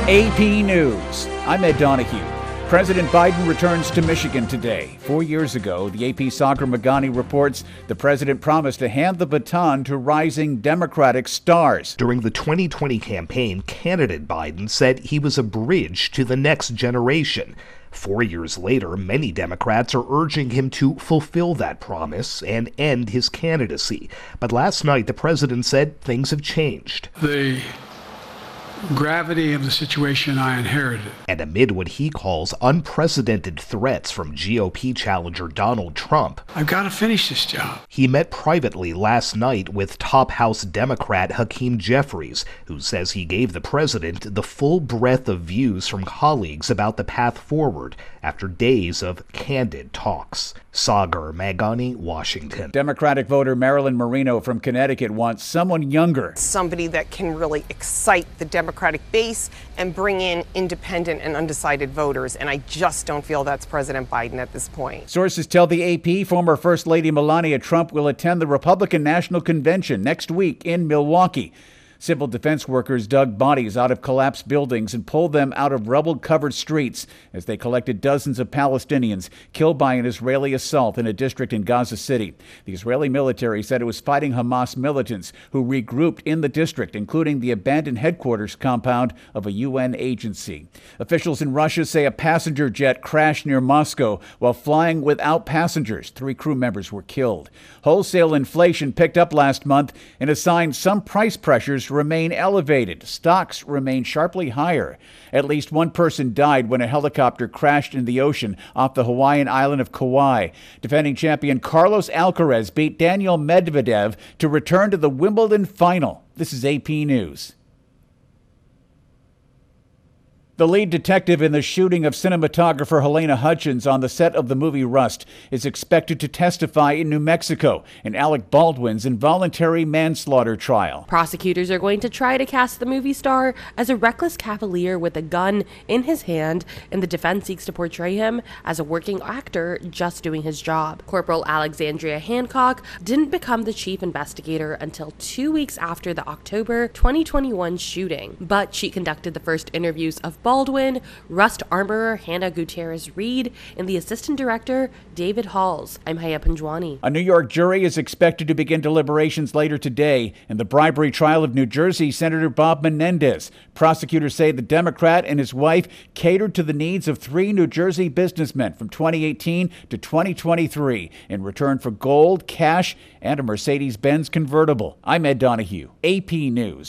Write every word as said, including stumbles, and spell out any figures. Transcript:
A P News. I'm Ed Donahue. President Biden returns to Michigan today. Four years ago, the A P Sagar Magani reports the president promised to hand the baton to rising Democratic stars. During the twenty twenty campaign, candidate Biden said he was a bridge to the next generation. Four years later, many Democrats are urging him to fulfill that promise and end his candidacy. But last night, the president said things have changed. The gravity of the situation I inherited. And amid what he calls unprecedented threats from G O P challenger Donald Trump, I've got to finish this job. He met privately last night with top House Democrat Hakeem Jeffries, who says he gave the president the full breadth of views from colleagues about the path forward after days of candid talks. Sagar Magani, Washington. Democratic voter Marilyn Marino from Connecticut wants someone younger. Somebody that can really excite the Democratic base and bring in independent and undecided voters. And I just don't feel that's President Biden at this point. Sources tell the A P former First Lady Melania Trump will attend the Republican National Convention next week in Milwaukee. Civil defense workers dug bodies out of collapsed buildings and pulled them out of rubble-covered streets as they collected dozens of Palestinians killed by an Israeli assault in a district in Gaza City. The Israeli military said it was fighting Hamas militants who regrouped in the district, including the abandoned headquarters compound of a U N agency. Officials in Russia say a passenger jet crashed near Moscow while flying without passengers. Three crew members were killed. Wholesale inflation picked up last month and a sign some price pressures remain elevated. Stocks remain sharply higher. At least one person died when a helicopter crashed in the ocean off the Hawaiian island of Kauai. Defending champion Carlos Alcaraz beat Daniil Medvedev to return to the Wimbledon final. This is A P News. The lead detective in the shooting of cinematographer Helena Hutchins on the set of the movie Rust is expected to testify in New Mexico in Alec Baldwin's involuntary manslaughter trial. Prosecutors are going to try to cast the movie star as a reckless cavalier with a gun in his hand, and the defense seeks to portray him as a working actor just doing his job. Corporal Alexandria Hancock didn't become the chief investigator until two weeks after the October twenty twenty-one shooting, but she conducted the first interviews of Baldwin, Rust armorer Hannah Gutierrez-Reed, and the assistant director David Halls. I'm Haya Panjwani. A New York jury is expected to begin deliberations later today in the bribery trial of New Jersey Senator Bob Menendez. Prosecutors say the Democrat and his wife catered to the needs of three New Jersey businessmen from twenty eighteen to twenty twenty-three in return for gold, cash, and a Mercedes-Benz convertible. I'm Ed Donahue, A P News.